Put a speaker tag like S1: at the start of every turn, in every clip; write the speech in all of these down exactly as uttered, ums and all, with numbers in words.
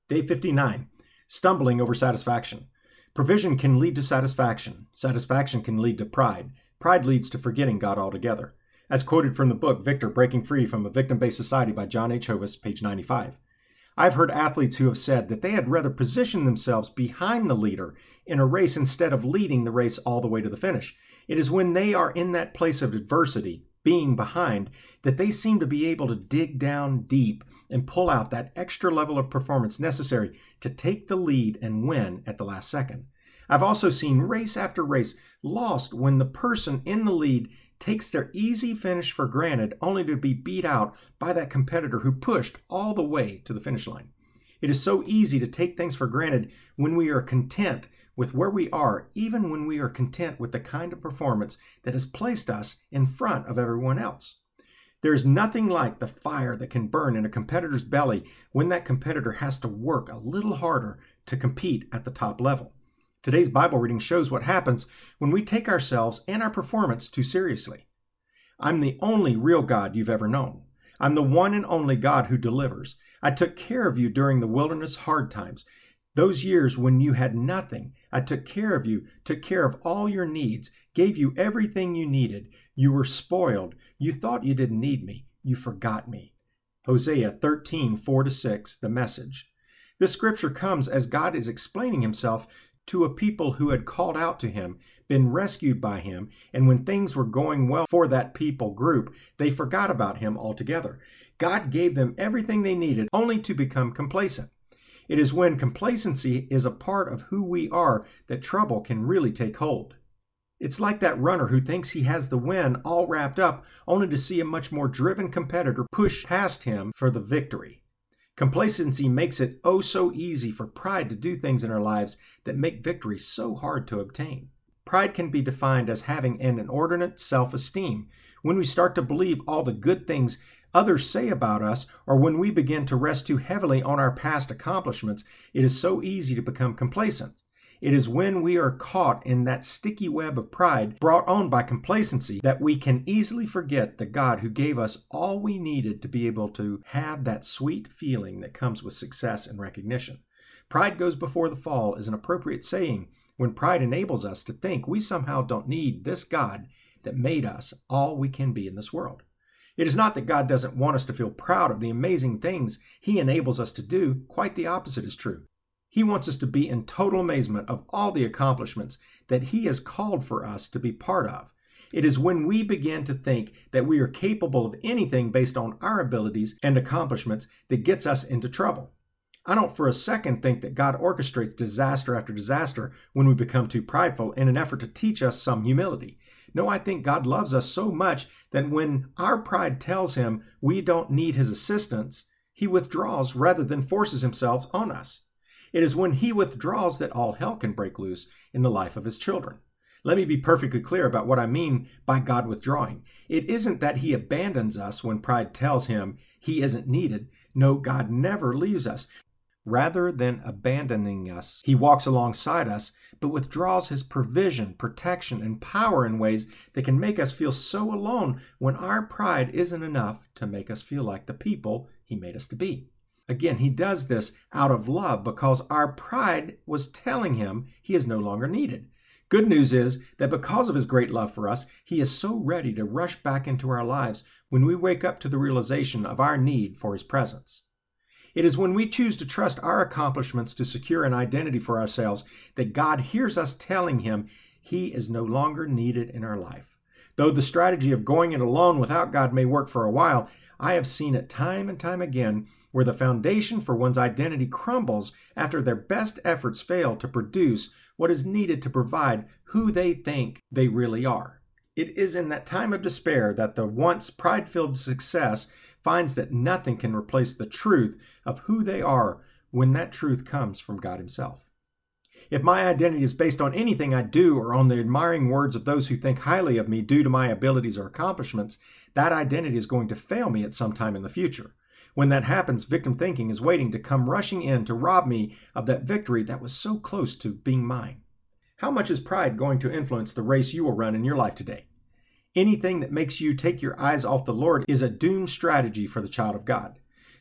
S1: Day fifty-nine, stumbling over satisfaction. Provision can lead to satisfaction. Satisfaction can lead to pride. Pride leads to forgetting God altogether. As quoted from the book, Victor, Breaking Free from a Victim-Based Society by John H. Hovis, page ninety-five. I've heard athletes who have said that they had rather position themselves behind the leader in a race instead of leading the race all the way to the finish. It is when they are in that place of adversity, being behind, that they seem to be able to dig down deep and pull out that extra level of performance necessary to take the lead and win at the last second. I've also seen race after race lost when the person in the lead takes their easy finish for granted only to be beat out by that competitor who pushed all the way to the finish line. It is so easy to take things for granted when we are content with where we are, even when we are content with the kind of performance that has placed us in front of everyone else. There is nothing like the fire that can burn in a competitor's belly when that competitor has to work a little harder to compete at the top level. Today's Bible reading shows what happens when we take ourselves and our performance too seriously. I'm the only real God you've ever known. I'm the one and only God who delivers. I took care of you during the wilderness hard times. Those years when you had nothing, I took care of you, took care of all your needs, gave you everything you needed. You were spoiled. You thought you didn't need me. You forgot me. Hosea thirteen, four to six, the Message. This scripture comes as God is explaining himself to a people who had called out to him, been rescued by him, and when things were going well for that people group, they forgot about him altogether. God gave them everything they needed only to become complacent. It is when complacency is a part of who we are that trouble can really take hold. It's like that runner who thinks he has the win all wrapped up, only to see a much more driven competitor push past him for the victory. Complacency makes it oh so easy for pride to do things in our lives that make victory so hard to obtain. Pride can be defined as having an inordinate self-esteem. When we start to believe all the good things others say about us, or when we begin to rest too heavily on our past accomplishments, it is so easy to become complacent. It is when we are caught in that sticky web of pride brought on by complacency that we can easily forget the God who gave us all we needed to be able to have that sweet feeling that comes with success and recognition. Pride goes before the fall is an appropriate saying when pride enables us to think we somehow don't need this God that made us all we can be in this world. It is not that God doesn't want us to feel proud of the amazing things he enables us to do. Quite the opposite is true. He wants us to be in total amazement of all the accomplishments that he has called for us to be part of. It is when we begin to think that we are capable of anything based on our abilities and accomplishments that gets us into trouble. I don't for a second think that God orchestrates disaster after disaster when we become too prideful in an effort to teach us some humility. No, I think God loves us so much that when our pride tells him we don't need his assistance, he withdraws rather than forces himself on us. It is when he withdraws that all hell can break loose in the life of his children. Let me be perfectly clear about what I mean by God withdrawing. It isn't that he abandons us when pride tells him he isn't needed. No, God never leaves us. Rather than abandoning us, he walks alongside us, but withdraws his provision, protection, and power in ways that can make us feel so alone when our pride isn't enough to make us feel like the people he made us to be. Again, he does this out of love because our pride was telling him he is no longer needed. Good news is that because of his great love for us, he is so ready to rush back into our lives when we wake up to the realization of our need for his presence. It is when we choose to trust our accomplishments to secure an identity for ourselves that God hears us telling him he is no longer needed in our life. Though the strategy of going it alone without God may work for a while, I have seen it time and time again where the foundation for one's identity crumbles after their best efforts fail to produce what is needed to provide who they think they really are. It is in that time of despair that the once pride-filled success finds that nothing can replace the truth of who they are when that truth comes from God himself. If my identity is based on anything I do or on the admiring words of those who think highly of me due to my abilities or accomplishments, that identity is going to fail me at some time in the future. When that happens, victim thinking is waiting to come rushing in to rob me of that victory that was so close to being mine. How much is pride going to influence the race you will run in your life today? Anything that makes you take your eyes off the Lord is a doomed strategy for the child of God.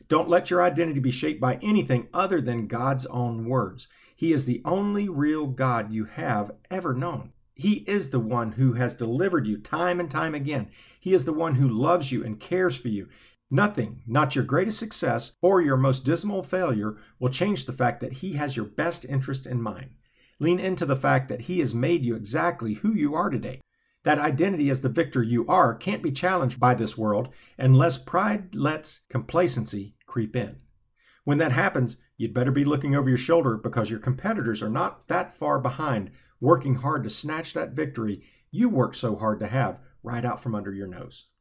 S1: Don't let your identity be shaped by anything other than God's own words. He is the only real God you have ever known. He is the one who has delivered you time and time again. He is the one who loves you and cares for you. Nothing, not your greatest success or your most dismal failure, will change the fact that He has your best interest in mind. Lean into the fact that He has made you exactly who you are today. That identity as the victor you are can't be challenged by this world unless pride lets complacency creep in. When that happens, you'd better be looking over your shoulder because your competitors are not that far behind, working hard to snatch that victory you worked so hard to have right out from under your nose.